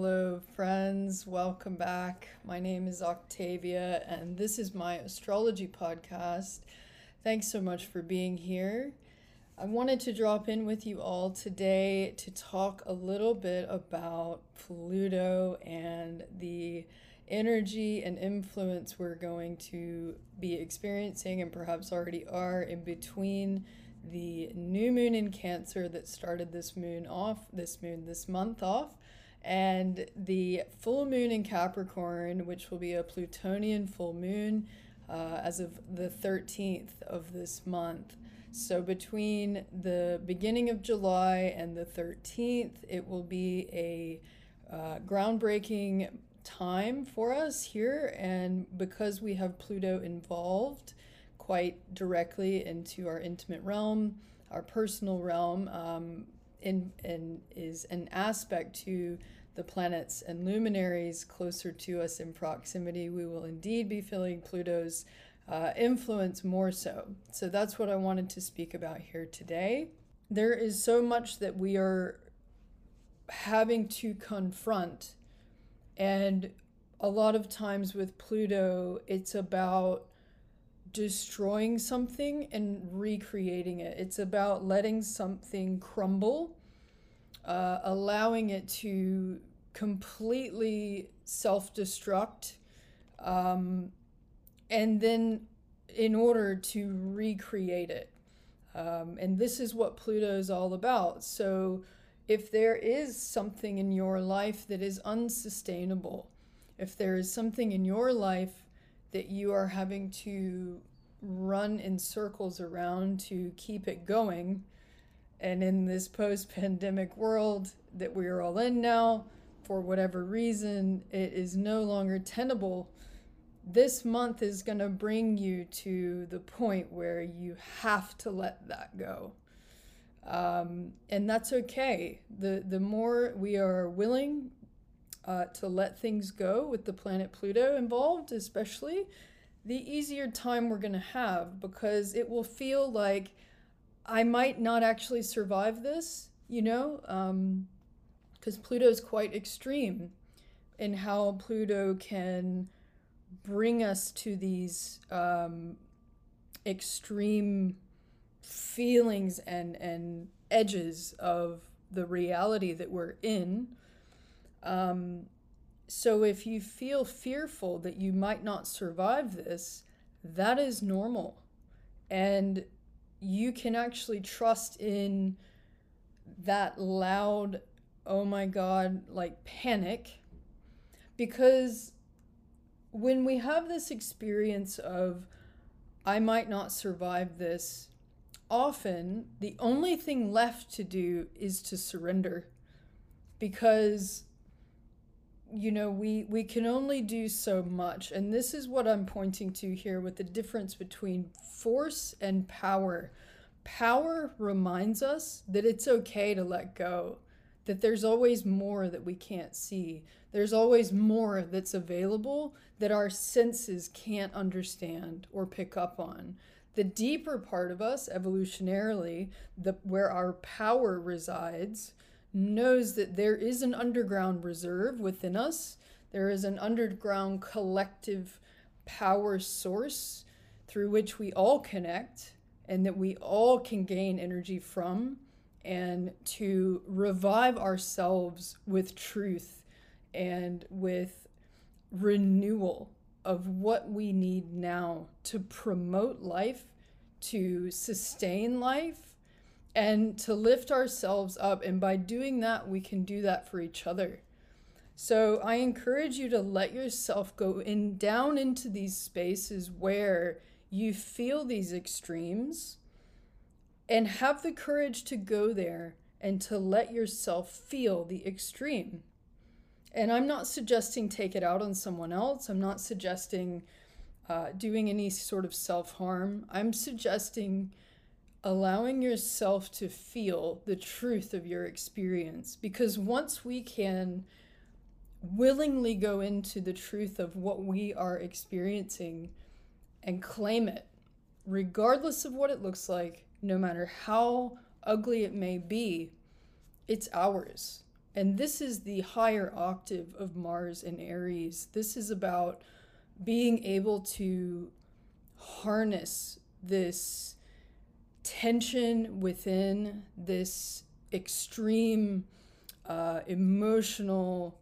Hello, friends. Welcome back. My name is Octavia, and this is my astrology podcast. Thanks so much for being here. I wanted to drop in with you all today to talk a little bit about Pluto and the energy and influence we're going to be experiencing and perhaps already are in between the new moon in Cancer that started this month off, and the full moon in Capricorn, which will be a Plutonian full moon as of the 13th of this month. So between the beginning of July and the 13th, it will be a groundbreaking time for us here. And because we have Pluto involved quite directly into our intimate realm, our personal realm, and is an aspect to the planets and luminaries closer to us in proximity, we will indeed be feeling Pluto's influence more so. So that's what I wanted to speak about here today. There is so much that we are having to confront, and a lot of times with Pluto, it's about destroying something and recreating it. It's about letting something crumble, allowing it to completely self-destruct, and then in order to recreate it. And this is what Pluto is all about. So if there is something in your life that is unsustainable, if there is something in your life that you are having to run in circles around to keep it going, and in this post-pandemic world that we are all in now, for whatever reason, it is no longer tenable, this month is going to bring you to the point where you have to let that go. And that's okay. The more we are willing to let things go with the planet Pluto involved, especially, the easier time we're going to have, because it will feel like I might not actually survive this, because Pluto's quite extreme in how Pluto can bring us to these extreme feelings and edges of the reality that we're in. So if you feel fearful that you might not survive this, that is normal. And you can actually trust in that loud, oh my God, like panic. Because when we have this experience of, I might not survive this, often the only thing left to do is to surrender. Because we can only do so much. And this is what I'm pointing to here with the difference between force and power. Power reminds us that it's okay to let go, that there's always more that we can't see. There's always more that's available that our senses can't understand or pick up on. The deeper part of us, evolutionarily, where our power resides, knows that there is an underground reserve within us. There is an underground collective power source through which we all connect and that we all can gain energy from, and to revive ourselves with truth and with renewal of what we need now to promote life, to sustain life, and to lift ourselves up. And by doing that, we can do that for each other. So I encourage you to let yourself go down into these spaces where you feel these extremes, and have the courage to go there and to let yourself feel the extreme. And I'm not suggesting take it out on someone else. I'm not suggesting doing any sort of self-harm. I'm suggesting allowing yourself to feel the truth of your experience. Because once we can willingly go into the truth of what we are experiencing and claim it, regardless of what it looks like, no matter how ugly it may be, it's ours. And this is the higher octave of Mars in Aries. This is about being able to harness this tension within, this extreme emotional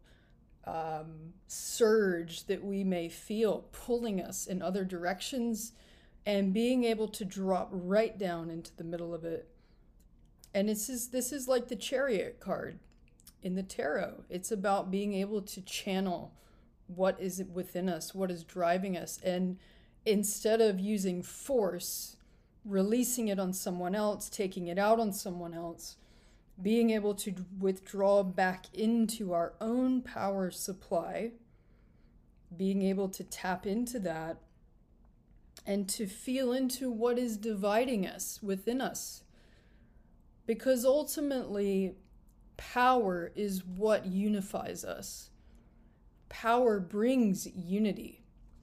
surge that we may feel pulling us in other directions, and being able to drop right down into the middle of it. And this is like the Chariot card in the tarot. It's about being able to channel what is within us, what is driving us, and instead of using force, releasing it on someone else, taking it out on someone else, being able to withdraw back into our own power supply, being able to tap into that and to feel into what is dividing us within us. Because ultimately, power is what unifies us. Power brings unity,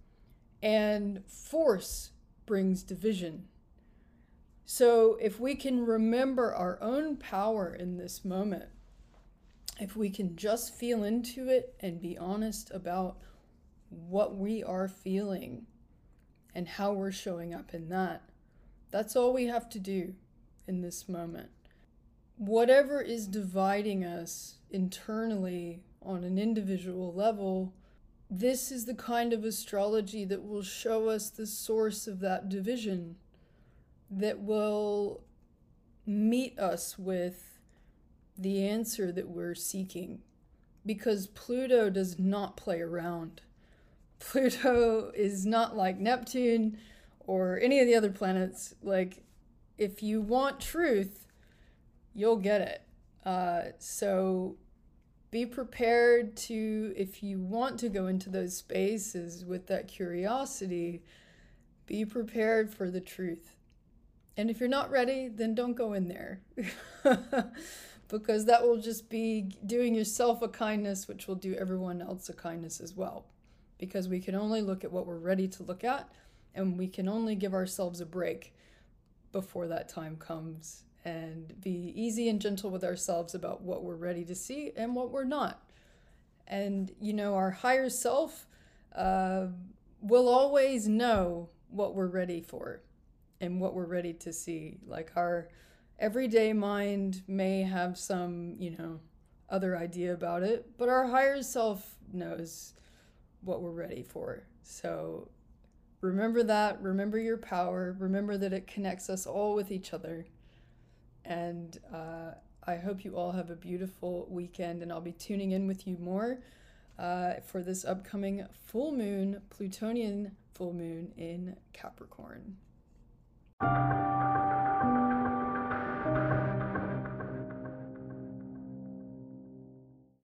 and force brings division. So if we can remember our own power in this moment, if we can just feel into it and be honest about what we are feeling and how we're showing up in that, that's all we have to do in this moment. Whatever is dividing us internally on an individual level, this is the kind of astrology that will show us the source of that division, that will meet us with the answer that we're seeking. Because Pluto does not play around. Pluto is not like Neptune or any of the other planets. Like, if you want truth, you'll get it. So be prepared to, if you want to go into those spaces with that curiosity, be prepared for the truth. And if you're not ready, then don't go in there. Because that will just be doing yourself a kindness, which will do everyone else a kindness as well. Because we can only look at what we're ready to look at, and we can only give ourselves a break before that time comes, and be easy and gentle with ourselves about what we're ready to see and what we're not. And, you know, our higher self will always know what we're ready for and what we're ready to see. Like, our everyday mind may have some, other idea about it, but our higher self knows what we're ready for. So remember that, remember your power, remember that it connects us all with each other. And I hope you all have a beautiful weekend, and I'll be tuning in with you more for this upcoming full moon, Plutonian full moon in Capricorn.